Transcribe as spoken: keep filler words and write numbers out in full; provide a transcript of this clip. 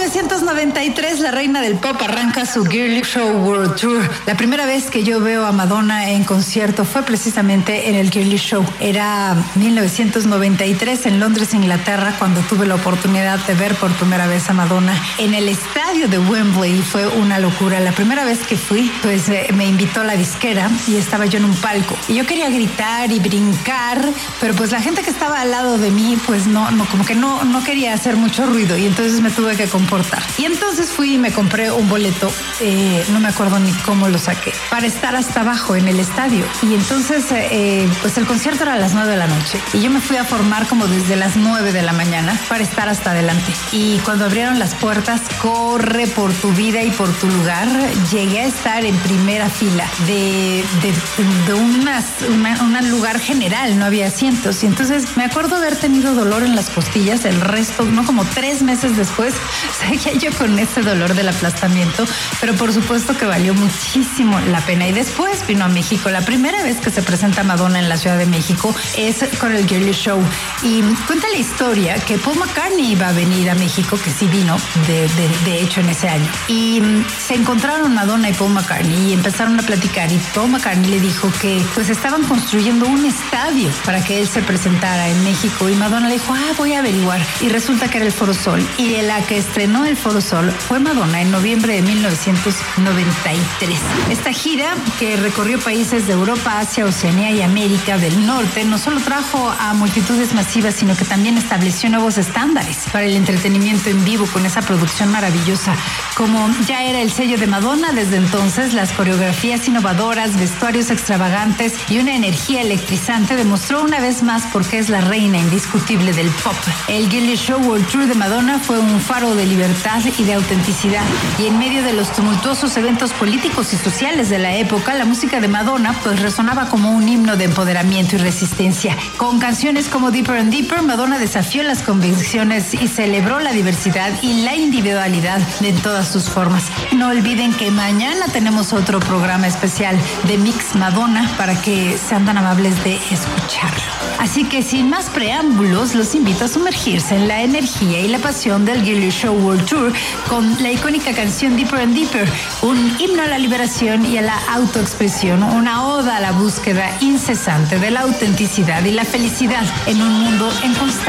novecientos noventa y tres, la reina del pop arranca su Girly Show World Tour. La primera vez que yo veo a Madonna en concierto fue precisamente en el Girly Show. Era mil novecientos noventa y tres en Londres, Inglaterra, cuando tuve la oportunidad de ver por primera vez a Madonna en el estadio de Wembley. Fue una locura. La primera vez que fui, pues eh, me invitó la disquera y estaba yo en un palco. Y yo quería gritar y brincar, pero pues la gente que estaba al lado de mí, pues no, no como que no, no quería hacer mucho ruido, y entonces me tuve que comportar. Y entonces fui y me compré un boleto, eh, no me acuerdo ni cómo lo saqué, para estar hasta abajo en el estadio. Y entonces, eh, pues el concierto era a las nueve de la noche y yo me fui a formar como desde las nueve de la mañana para estar hasta adelante. Y cuando abrieron las puertas, corre por tu vida y por tu lugar, llegué a estar en primera fila de, de, de unas, una, un lugar general, no había asientos. Y entonces me acuerdo haber tenido dolor en las costillas, el resto, no como tres meses después, seguía yo con ese dolor del aplastamiento, pero por supuesto que valió muchísimo la pena. Y después vino a México. La primera vez que se presenta Madonna en la Ciudad de México es con el Girly Show. Y cuenta la historia que Paul McCartney iba a venir a México, que sí vino, de, de, de hecho, en ese año. Y se encontraron Madonna y Paul McCartney y empezaron a platicar. Y Paul McCartney le dijo que pues estaban construyendo un estadio para que él se presentara en México. Y Madonna le dijo, ah, voy a averiguar. Y resulta que era el Foro Sol. Y la que estrenó el Foro Sol fue Madonna en noviembre de mil novecientos noventa y tres. Esta gira, que recorrió países de Europa, Asia, Oceanía y América del Norte, no solo trajo a multitudes masivas, sino que también estableció nuevos estándares para el entretenimiento en vivo con esa producción maravillosa. Como ya era el sello de Madonna desde entonces, las coreografías innovadoras, vestuarios extravagantes y una energía electrizante demostró una vez más por qué es la reina indiscutible del pop. El Girly Show World Tour de Madonna fue un faro de libertad y de autenticidad, y en medio de los tumultuosos eventos políticos y sociales de la época, la música de Madonna pues resonaba como un himno de empoderamiento y resistencia. Con canciones como Deeper and Deeper, Madonna desafió las convicciones y celebró la diversidad y la individualidad en todas sus formas. No olviden que mañana tenemos otro programa especial de Mix Madonna para que sean tan amables de escucharlo. Así que sin más preámbulos, los invito a sumergirse en la energía y la pasión del Girly Show World Tour con la icónica canción Deeper and Deeper, un himno a la liberación y a la autoexpresión, una oda a la búsqueda incesante de la autenticidad y la felicidad en un mundo en constante